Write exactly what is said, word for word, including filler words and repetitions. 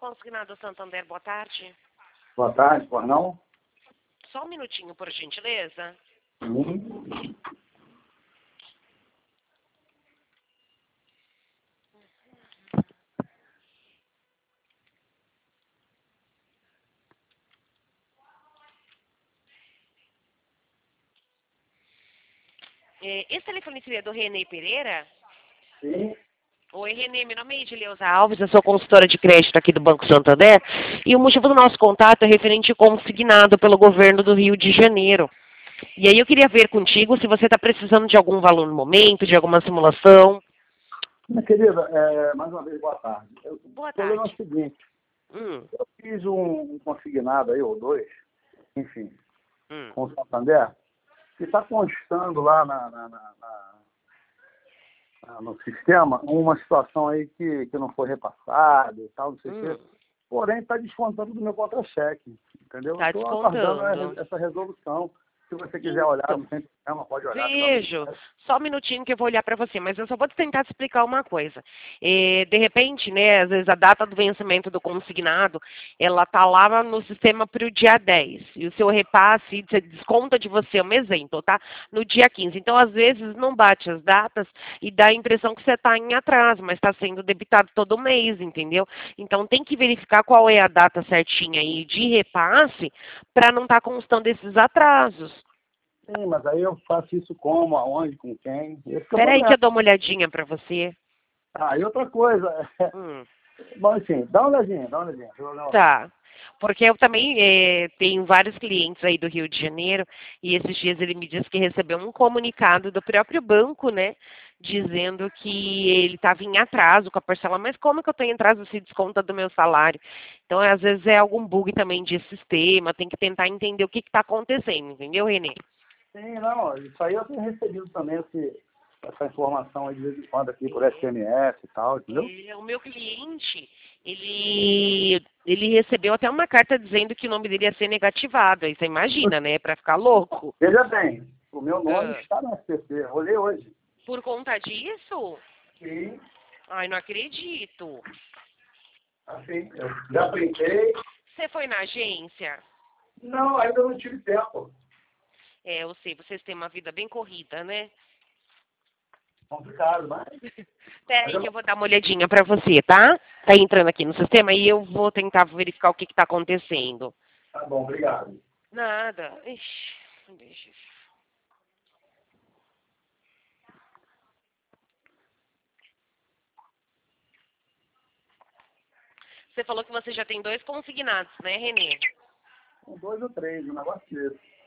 Consignado Santander, boa tarde. Boa tarde, por não? Só um minutinho, por gentileza. Sim. É, esse telefone seria do Renê Pereira? Sim. Oi, Renê, meu nome é Edileuza Alves, eu sou consultora de crédito aqui do Banco Santander, e o motivo do nosso contato é referente ao consignado pelo governo do Rio de Janeiro. E aí eu queria ver contigo se você está precisando de algum valor no momento, de alguma simulação. Minha querida, é, mais uma vez, boa tarde. Eu, Boa o problema é tarde. o seguinte, Hum, eu fiz um, um consignado aí, ou dois, enfim, hum. com o Santander, que está constando lá na, na, na, na- na- no sistema uma situação aí que, que não foi repassada e tal, não sei o Hum, quê. Porém, está descontando do meu contra-cheque, entendeu? tá Estou aguardando a descontando. re- essa resolução. Se você quiser olhar, Então, não tem problema, pode olhar. Pelo amor de vejo. Deus. Só um minutinho que eu vou olhar para você, mas eu só vou tentar te explicar uma coisa. Eh, de repente, né, às vezes a data do vencimento do consignado, ela tá lá no sistema para o dia dez. E o seu repasse você desconta de você, um exemplo, tá? No dia quinze. Então, às vezes, não bate as datas e dá a impressão que você está em atraso, mas está sendo debitado todo mês, entendeu? Então, tem que verificar qual é a data certinha aí de repasse para não estar constando esses atrasos. Sim, mas aí eu faço isso como, aonde, com quem? Esse que é o Espera aí que problema. eu dou uma olhadinha para você. Ah, e outra coisa. Hum, Bom, enfim, dá uma olhadinha, dá uma olhadinha. Deixa eu dar uma- tá. Porque eu também eh, tenho vários clientes aí do Rio de Janeiro e esses dias ele me disse que recebeu um comunicado do próprio banco, né? Dizendo que ele estava em atraso com a parcela. Mas como que eu tenho em atraso se desconta do meu salário? Então, às vezes é algum bug também de sistema, tem que tentar entender o que está acontecendo, entendeu, Renê? Sim, não, isso aí eu tenho recebido também esse, essa informação aí de vez em quando aqui por S M S e tal, entendeu? É, o meu cliente, ele, ele recebeu até uma carta dizendo que o nome dele ia ser negativado. Aí você imagina, né? Pra ficar louco. Veja bem, o meu nome Ah, está no S P C, eu olhei hoje. por conta disso? Sim, Ai, não acredito. assim, eu já printei. Você foi na agência? Não, ainda não tive tempo. É, eu sei, vocês têm uma vida bem corrida, né? Complicado, mas... Pera mas aí eu... que eu vou dar uma olhadinha pra você, tá? Tá entrando aqui no sistema e eu vou tentar verificar o que que tá acontecendo. Tá bom, obrigado. Nada. Ixi, deixa eu... Você falou que você já tem dois consignados, né, Renê? Um, dois ou três, um negócio desse.